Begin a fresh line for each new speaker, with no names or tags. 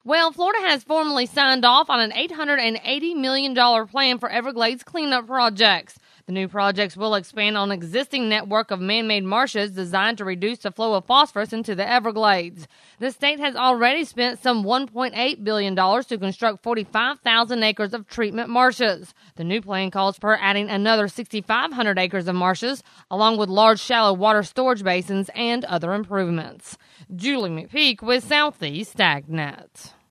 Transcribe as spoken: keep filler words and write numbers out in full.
Well, Florida has formally signed off on an eight hundred eighty million dollars plan for Everglades cleanup projects. The new projects will expand on an existing network of man-made marshes designed to reduce the flow of phosphorus into the Everglades. The state has already spent some one point eight billion dollars to construct forty-five thousand acres of treatment marshes. The new plan calls for adding another six thousand five hundred acres of marshes, along with large shallow water storage basins and other improvements. Julie McPeak with Southeast AgNet.